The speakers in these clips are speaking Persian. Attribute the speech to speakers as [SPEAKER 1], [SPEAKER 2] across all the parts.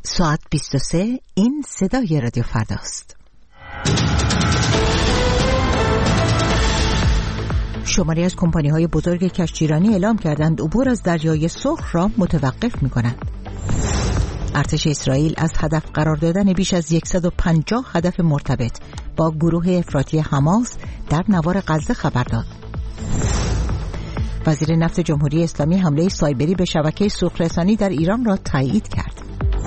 [SPEAKER 1] ساعت 23. این صدای رادیو فرداست. شماری از کمپانی‌های بزرگ کشتیرانی اعلام کردند عبور از دریای سرخ را متوقف می‌کنند. ارتش اسرائیل از هدف قرار دادن بیش از 150 هدف مرتبط با گروه افراطی حماس در نوار غزه خبر داد. وزیر نفت جمهوری اسلامی حمله سایبری به شبکه سوخت‌رسانی در ایران را تایید کرد.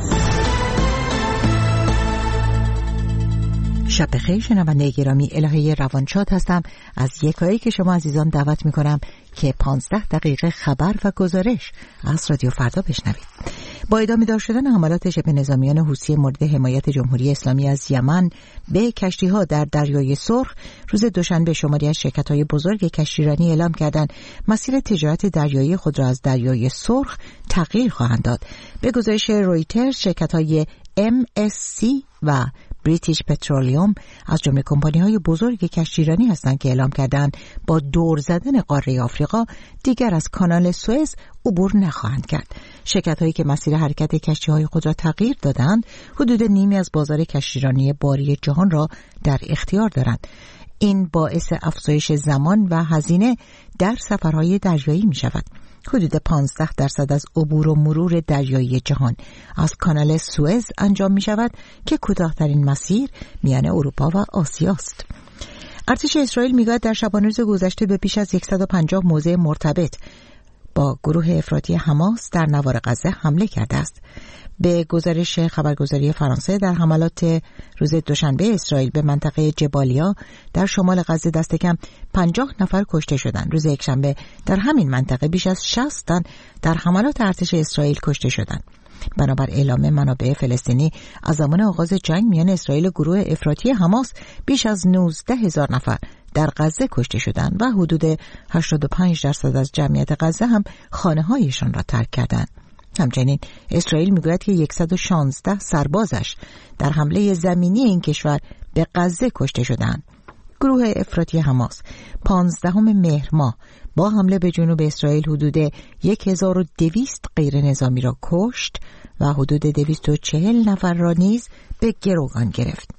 [SPEAKER 1] شب بخیر شنونده گرامی، الهه روانشاد هستم. از یکایی که شما عزیزان دعوت می‌کنم که 15 دقیقه خبر و گزارش از رادیو فردا بشنوید. با ادامه دار شدن حملات شبه نظامیان حوثی مورد حمایت جمهوری اسلامی از یمن به کشتی‌ها در دریای سرخ، روز دوشنبه شماری از شرکت‌های بزرگ کشتیرانی اعلام کردند مسیر تجارت دریایی خود را از دریای سرخ تغییر خواهند داد. به گزارش رویترز، شرکت‌های MSC و بریتیش پترولیوم از جمله کمپانی‌های بزرگ کشتیرانی هستند که اعلام کردند با دور زدن قاره آفریقا دیگر از کانال سوئز عبور نخواهند کرد. شرکت‌هایی که مسیر حرکت کشتی‌های خود را تغییر دادند، حدود نیمی از بازار کشتیرانی باری جهان را در اختیار دارند. این باعث افزایش زمان و هزینه در سفرهای دریایی می‌شود. حدود 15% از عبور و مرور دریایی جهان از کانال سوئز انجام می شود که کوتاه‌ترین مسیر میان اروپا و آسیا است. ارتش اسرائیل میگوید در شبانه روز گذشته به بیش از 150 موضع مرتبط با گروه افراطی حماس در نوار غزه حمله کرده است. به گزارش خبرگزاری فرانسه، در حملات روز دوشنبه اسرائیل به منطقه جبالیا در شمال غزه دست کم 50 نفر کشته شدند. روز یکشنبه در همین منطقه بیش از 60 تن در حملات ارتش اسرائیل کشته شدند. بنابر اعلام منابع فلسطینی، از زمان آغاز جنگ میان اسرائیل و گروه افراطی حماس بیش از 19,000 نفر در غزه کشته شدند و حدود 85% از جمعیت غزه هم خانه‌هایشان را ترک کردند. همچنین اسرائیل میگوید که 116 سربازش در حمله زمینی این کشور به غزه کشته شدند. گروه افراطی حماس 15 مهر ماه با حمله به جنوب اسرائیل حدود 1200 غیر نظامی را کشت و حدود 240 نفر را نیز به گروگان گرفت.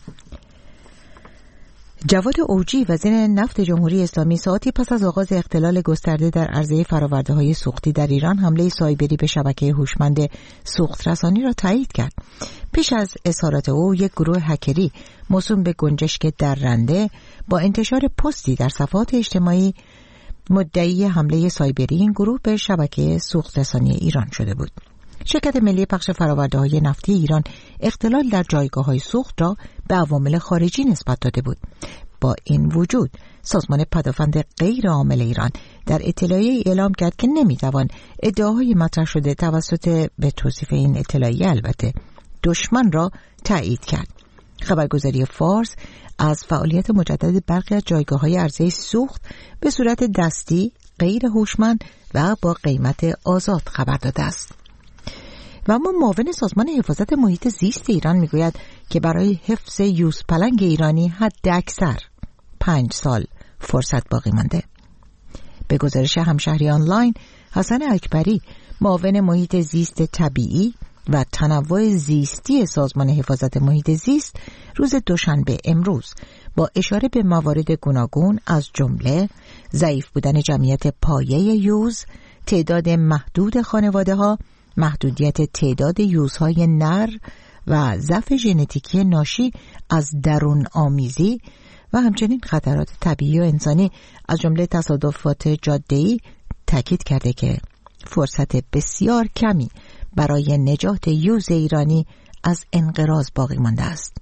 [SPEAKER 1] جواد اوجی، وزیر نفت جمهوری اسلامی، ساعتی پس از آغاز اختلال گسترده در عرصه فرآورده‌های سوختی در ایران، حمله سایبری به شبکه هوشمند سوخت‌رسانی را تایید کرد. پیش از اظهارات او، یک گروه هکری موسوم به گنجشک درنده با انتشار پستی در صفحات اجتماعی مدعی حمله سایبری این گروه به شبکه سوخت‌رسانی ایران شده بود. شرکت ملی پخش فرآورده‌های نفتی ایران اختلال در جایگاه‌های سوخت را به عوامل خارجی نسبت داده بود. با این وجود، سازمان پدافند غیر عامل ایران در اطلاعیه‌ای اعلام کرد که نمی‌توان ادعاهای مطرح شده توسط، به توصیف این اطلاعیه البته، دشمن را تایید کرد. خبرگزاری فارس از فعالیت مجدد برخی از جایگاه‌های عرضه سوخت به صورت دستی، غیر هوشمند و با قیمت آزاد خبر داده است. و اما معاون سازمان حفاظت محیط زیست ایران میگوید که برای حفظ یوزپلنگ ایرانی حد اکثر 5 سال فرصت باقی مانده. به گزارش همشهری آنلاین، حسن اکبری، معاون محیط زیست طبیعی و تنوع زیستی سازمان حفاظت محیط زیست، روز دوشنبه امروز با اشاره به موارد گوناگون از جمله ضعیف بودن جمعیت پایه یوز، تعداد محدود خانواده‌ها، محدودیت تعداد یوزهای نر و ضعف ژنتیکی ناشی از درون آمیزی و همچنین خطرات طبیعی و انسانی از جمله تصادفات جاده‌ای، تاکید کرده که فرصت بسیار کمی برای نجات یوز ایرانی از انقراض باقی مانده است.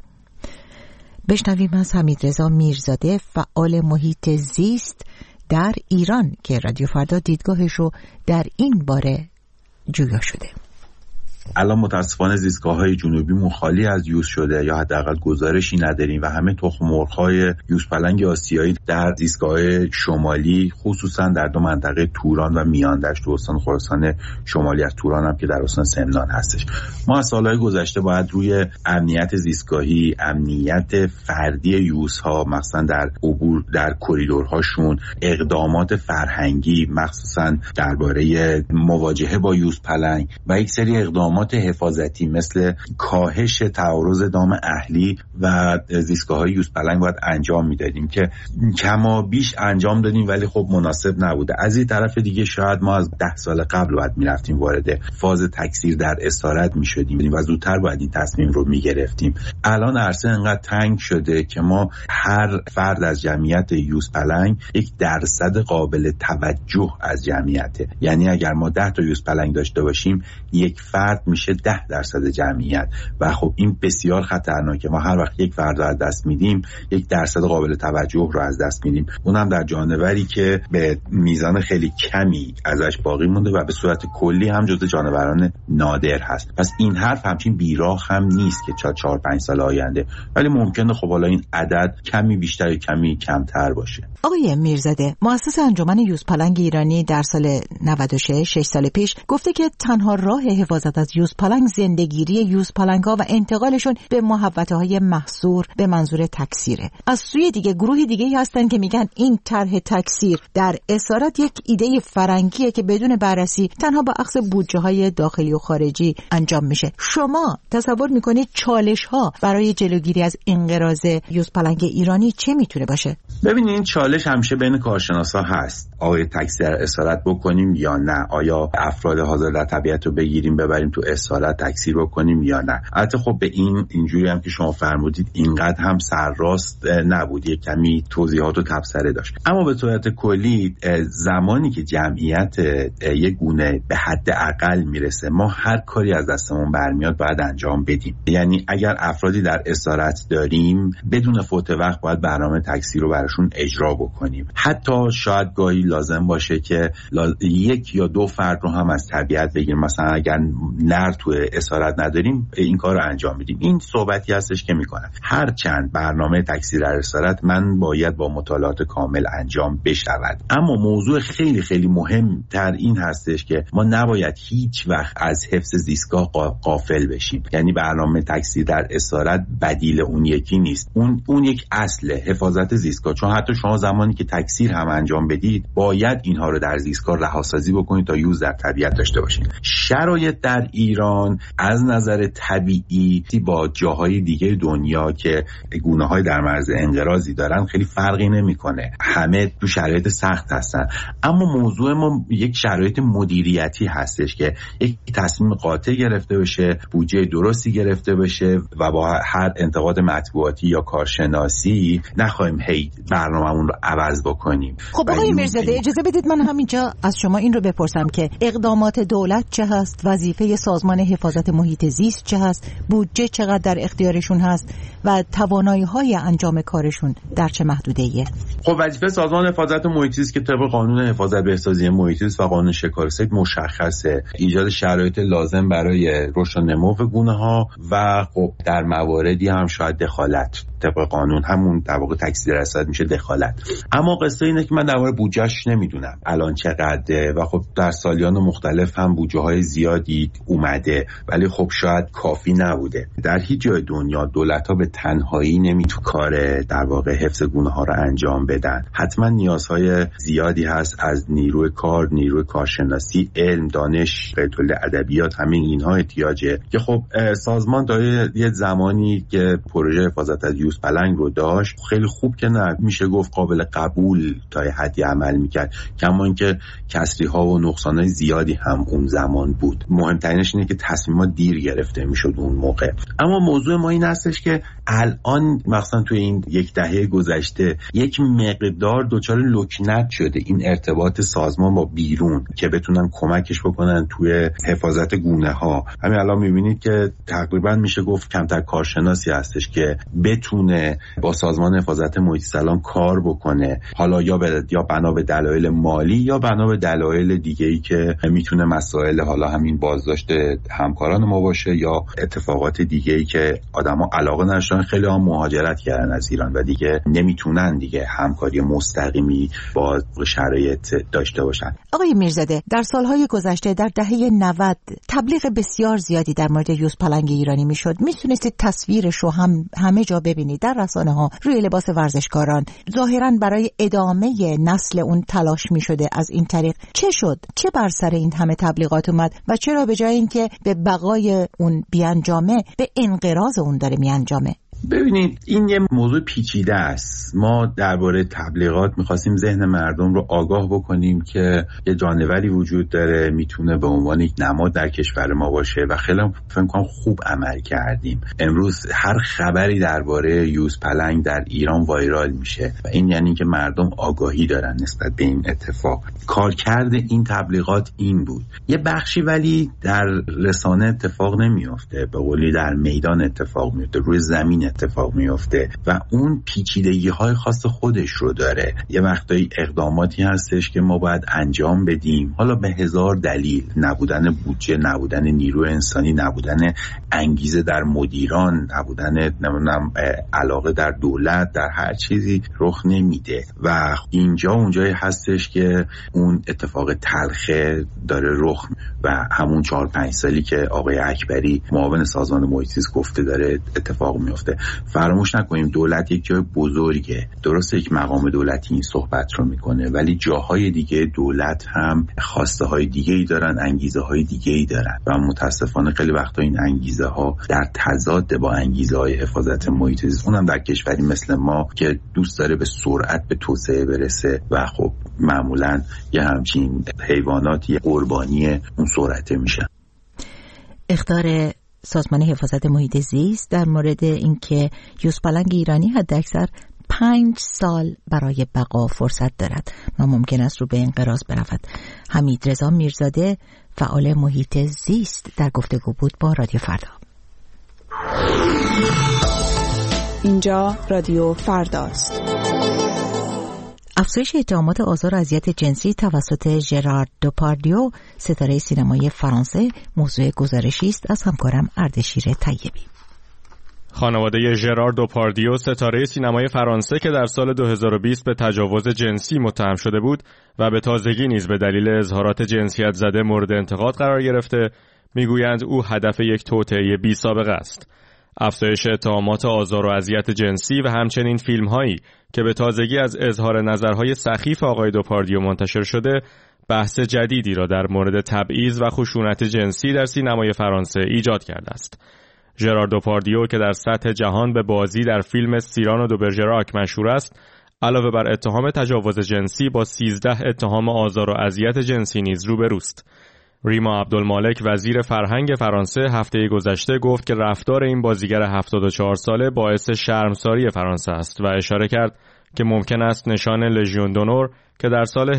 [SPEAKER 1] بشنویم از حمیدرضا میرزاده، فعال محیط زیست در ایران، که رادیو فردا دیدگاهش رو در این باره جویا شده.
[SPEAKER 2] الان متاسفانه زیستگاه‌های جنوبی خالی از یوز شده یا حداقل گزارشی نداریم و همه تخم مرغ‌های یوزپلنگ آسیایی در زیستگاه‌های شمالی، خصوصا در دو منطقه توران و میاندشت و استان خراسان شمالی از توران هم که در استان سمنان هستش. ما از سال‌های گذشته باید روی امنیت زیستگاهی، امنیت فردی یوزها، مثلا در عبور در کریدورهاشون، اقدامات فرهنگی مخصوصا درباره مواجهه با یوزپلنگ و یک سری اقدامات اقدامات حفاظتی مثل کاهش تعارض دام اهلی و زیستگاه‌های یوز پلنگ باید انجام میدادیم که کما بیش انجام دادیم، ولی خب مناسب نبوده. از این طرف دیگه شاید ما از 10 سال قبل باید میرفتیم وارد فاز تکثیر در اسارت میشدیم و زودتر باید این تصمیم رو میگرفتیم. الان عرصه انقدر تنگ شده که ما هر فرد از جمعیت یوز پلنگ 1% قابل توجه از جمعیته. یعنی اگر ما 10 تا یوز پلنگ داشته باشیم، یک فرد میشه 10% جمعیت و خب این بسیار خطرناکه. ما هر وقت یک فرد رو از دست میدیم 1% قابل توجه رو از دست میدیم، اونم در جانوری که به میزان خیلی کمی ازش باقی مونده و به صورت کلی هم جزو جانوران نادر هست. پس این حرف همچین بیراه هم نیست که 4-5 سال آینده، ولی ممکنه خب حالا این عدد کمی بیشتر کمی کمتر باشه.
[SPEAKER 1] آقای میرزاده، مؤسس انجمن یوز پلنگ ایرانی در سال 96 6 سال پیش گفته که تنها راه حفاظت از یوز پلنگ زندگیری یوز پلنگ‌ها و انتقالشون به محوطه‌های محصور به منظور تکثیره. از سوی دیگه گروه دیگه‌ای هستن که میگن این طرح تکثیر در اسارت یک ایده فرنگیه که بدون بررسی تنها با اخذ بودجه‌های داخلی و خارجی انجام میشه. شما تصور میکنید چالش‌ها برای جلوگیری از انقراض یوز پلنگ ایرانی چه میتونه باشه؟
[SPEAKER 2] ببینید این چالش همیشه بین کارشناسا هست. آیا تکثیر اسارت بکنیم یا نه؟ آیا افراد حاضر در طبیعت رو بگیریم ببریم تو اسارت تکثیر بکنیم یا نه؟ البته خب به اینجوری هم که شما فرمودید اینقدر هم سرراست نبود، یک کمی توضیحات و تبصره داشت. اما به صورت کلی زمانی که جمعیت یک گونه به حد اقل میرسه، ما هر کاری از دستمون برمیاد باید انجام بدیم. یعنی اگر افرادی در اسارت داریم بدون فوت وقت باید برنامه تکثیر رو براشون اجرا بکنیم. حتی شاید گاهی لازم باشه که یک یا دو فرد رو هم از طبیعت بگیریم. مثلا اگر نر تو اسارت نداریم این کار رو انجام بدیم. این صحبتی هستش که میکنم هر چند برنامه تکثیر در اسارت من باید با مطالعات کامل انجام بشود. اما موضوع خیلی خیلی مهمتر این هستش که ما نباید هیچ وقت از حفظ زیستگاه غافل بشیم. یعنی برنامه تکثیر در اسارت بدیل اون یکی نیست. اون یک اصل حفاظت زیستگاه. چون حتی شما زمانی که تکثیر هم انجام بدید باید اینها رو در زیستگاه رهاسازی بکنید تا یوز در طبیعت داشته باشید. شرایط در ایران از نظر طبیعی با جاهای دیگه دنیا که گونه‌های در معرض انقراضی دارن خیلی فرقی نمی‌کنه. همه تو شرایط سخت هستن. اما موضوع ما یک شرایط مدیریتی هستش که یک تصمیم قاطع گرفته بشه، بودجه درستی گرفته بشه و با هر انتقاد مطبوعاتی یا کارشناسی نخواهیم هی برنامه‌مون رو عوض بکنیم.
[SPEAKER 1] خب آقای میرزاده اجازه بدید من همینجا از شما این رو بپرسم که اقدامات دولت چه هست، وظیفه سازمان حفاظت محیط زیست چه هست، بودجه چقدر در اختیارشون هست و توانایی‌های انجام کارشون در چه محدوده‌ایه؟
[SPEAKER 2] خب وظیفه سازمان حفاظت محیط زیست که طبق قانون حفاظت بهسازی محیط زیست و قانون شکار صید مشخصه، ایجاد شرایط لازم برای رشد و نمو گونه‌ها و خب در مواردی هم شاید دخالت طبق قانون همون در واقع تکثیر اسارت میشه دخالت. اما قصه اینه که من درباره بودجهش نمیدونم الان چقدره و خب در سالیان مختلف هم بودجه‌های زیادی اومده ولی خب شاید کافی نبوده. در هیچ جای دنیا دولت‌ها به تنهایی نمیتونه کار در واقع حفظ گونه‌ها رو انجام بدن. حتما نیازهای زیادی هست از نیروی کار، نیروی کارشناسی، علم، دانش، قطعه ادبیات، همین اینها احتیاجه که خب سازمان داره یه زمانی که پروژه حفاظت از یوز پلنگ رو داشت خیلی خوب که نه میشه گفت قابل قبول تا حدی عمل میکرد، کما اینکه کسری‌ها و نقصان‌های زیادی هم اون زمان بود. مهمترینش اینه که تصمیمات دیر گرفته میشد اون موقع. اما موضوع ما این هستش که الان مثلا توی این یک دهه گذشته یک مقدار دچار لکنت شده این ارتباط سازمان با بیرون که بتونن کمکش بکنن توی حفاظت گونه‌ها. همین الان میبینید که تقریبا میشه گفت کمتر کارشناسی هستش که بتونه با سازمان حفاظت محیط زیست کار بکنه، حالا یا بنا به دلایل مالی یا بنا به دلایل دیگه‌ای که میتونه مسائل حالا همین بازداشت همکاران ما باشه یا اتفاقات دیگه‌ای که آدما علاقه نداشتن، خیلی هم مهاجرت کردن از ایران و دیگه نمیتونن دیگه همکاری مستقیمی با شرایط داشته باشن.
[SPEAKER 1] آقای میرزاده در سالهای گذشته در دهه 90 تبلیغ بسیار زیادی در مورد یوز پلنگ ایرانی میشد. میتونستید تصویرش رو همه جا ببینید در رسانه‌ها، روی لباس ورزشکاران. ظاهراً برای ادامه نسل اون تلاش میشده. از این طریق چه شد؟ چه بر سر این همه تبلیغات اومد و چرا به جای اینکه به بقای اون بیانجامه، به انقراض اون داره میانجامه؟
[SPEAKER 2] ببینید این یه موضوع پیچیده است. ما درباره تبلیغات می‌خواستیم ذهن مردم رو آگاه بکنیم که یه جانوری وجود داره میتونه به عنوان یک نماد در کشور ما باشه و خیلی فکر کنم خوب عمل کردیم. امروز هر خبری درباره یوز پلنگ در ایران وایرال میشه و این یعنی که مردم آگاهی دارن نسبت به این اتفاق. کارکرد این تبلیغات این بود. یه بخشی ولی در رسانه اتفاق نمیفته، به قولی در میدان اتفاق میفته، روی زمین اتفاق میفته و اون پیچیدگی‌های خاص خودش رو داره. یه وقتایی اقداماتی هستش که ما باید انجام بدیم، حالا به هزار دلیل، نبودن بودجه، نبودن نیروی انسانی، نبودن انگیزه در مدیران، نبودن علاقه در دولت، در هر چیزی رخ نمیده و اینجا اونجایی هستش که اون اتفاق تلخه داره رخ و همون 4-5 سالی که آقای اکبری معاون سازمان محیط زیست گفته داره اتفاق میفته. فراموش نکنیم دولت یک جای بزرگه، درسته یک مقام دولتی این صحبت رو میکنه ولی جاهای دیگه دولت هم خواسته های دیگه ای دارن، انگیزه های دیگه ای دارن و متاسفانه خیلی وقتا این انگیزه ها در تضاد با انگیزه های حفاظت محیط زیست، اونم در کشوری مثل ما که دوست داره به سرعت به توسعه برسه و خب معمولا یه همچین حیواناتی قربانی اون سرعت میشن.
[SPEAKER 1] اخطار سازمان حفاظت محیط زیست در مورد اینکه یوز پلنگ ایرانی حداکثر 5 سال برای بقا فرصت دارد و ممکن است رو به انقراض برود. حمیدرضا میرزاده فعال محیط زیست در گفتگو بود با رادیو فردا.
[SPEAKER 3] اینجا رادیو فرداست.
[SPEAKER 1] افزایش اتهامات آزار و اذیت جنسی توسط ژرار دپاردیو، ستاره سینمای فرانسه، موضوع گزارشی است از همکارم اردشیر طیبی.
[SPEAKER 4] خانواده ژرار دپاردیو، ستاره سینمای فرانسه که در سال 2020 به تجاوز جنسی متهم شده بود و به تازگی نیز به دلیل اظهارات جنسیت زده مورد انتقاد قرار گرفته، میگویند او هدف یک توطئه بی‌سابقه است. افزایش اتهامات آزار و اذیت جنسی و همچنین فیلم‌هایی که به تازگی از اظهار نظرهای سخیف آقای دپاردیو منتشر شده، بحث جدیدی را در مورد تبعیض و خشونت جنسی در سینمای فرانسه ایجاد کرده است. ژرار دپاردیو که در سطح جهان به بازی در فیلم سیران و دو برژراک مشهور است، علاوه بر اتهام تجاوز جنسی با 13 اتهام آزار و اذیت جنسی نیز روبروست. ریما عبدالمالک وزیر فرهنگ فرانسه هفته گذشته گفت که رفتار این بازیگر 74 ساله باعث شرمساری فرانسه است و اشاره کرد که ممکن است نشان لژیون دونور که در سال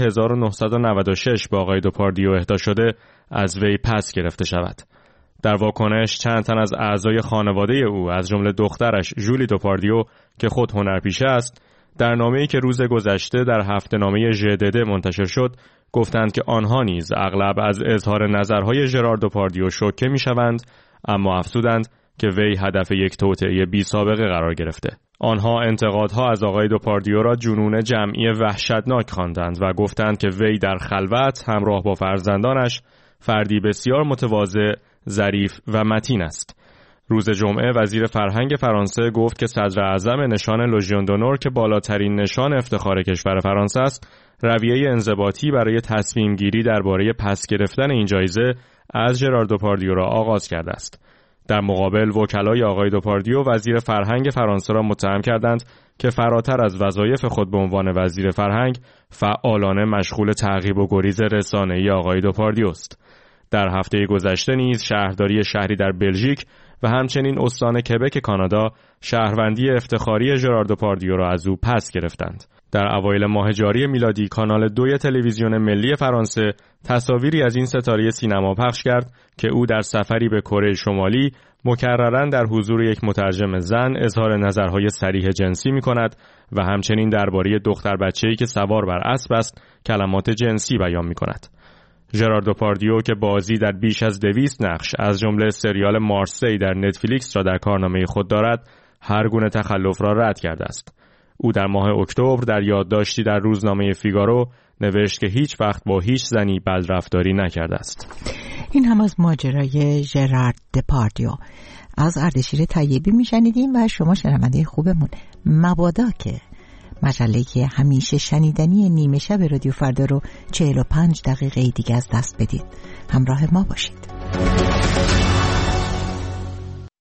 [SPEAKER 4] 1996 به آقای دپاردیو اهدا شده از وی پس گرفته شود. در واکنش چند تن از اعضای خانواده او از جمله دخترش ژولی دپاردیو که خود هنرپیشه است، در نامه‌ای که روز گذشته در هفته‌نامه ژدد منتشر شد گفتند که آنها نیز اغلب از اظهار نظرهای ژرار دپاردیو شوکه می‌شوند، اما افزودند که وی هدف یک توطئه بی‌سابقه قرار گرفته. آنها انتقادها از آقای دپاردیو را جنون جمعی وحشتناک خواندند و گفتند که وی در خلوت همراه با فرزندانش فردی بسیار متواضع، ظریف و متین است. روز جمعه وزیر فرهنگ فرانسه گفت که صدر اعظم نشان لژیون دونور که بالاترین نشان افتخار کشور فرانسه است، رویه انضباطی برای تصمیم گیری درباره پس گرفتن این جایزه از ژرار دپاردیو را آغاز کرده است. در مقابل وکلای آقای دپاردیو وزیر فرهنگ فرانسه را متهم کردند که فراتر از وظایف خود به عنوان وزیر فرهنگ، فعالانه مشغول تعقیب و گریز رسانه‌ای آقای دپاردیو است. در هفته گذشته نیز شهرداری شهری در بلژیک و همچنین استان کبک کانادا شهروندی افتخاری ژرار دپاردیو را از او پس گرفتند. در اوایل ماه جاری میلادی کانال 2 تلویزیون ملی فرانسه تصاویری از این ستاره سینما پخش کرد که او در سفری به کره شمالی مکرراً در حضور یک مترجم زن اظهار نظرهای صریح جنسی می‌کند و همچنین درباره دختر بچه‌ای که سوار بر اسب است کلمات جنسی بیان می‌کند. ژرار دپاردیو که بازی در بیش از 200 نقش از جمله سریال مارسی در نتفلیکس را در کارنامه خود دارد، هر گونه تخلف را رد کرده است. او در ماه اکتبر در یادداشتی در روزنامه فیگارو نوشت که هیچ وقت با هیچ زنی بدرفتاری نکرده است.
[SPEAKER 1] این هم از ماجرای ژرار دپاردیو. از اردشیر طیبی میشنیدیم و شما شنونده خوبمون. مبادا که مجله که همیشه شنیدنی نیمه شب رادیو فردا رو 45 دقیقه دیگه از دست بدید. همراه ما باشید.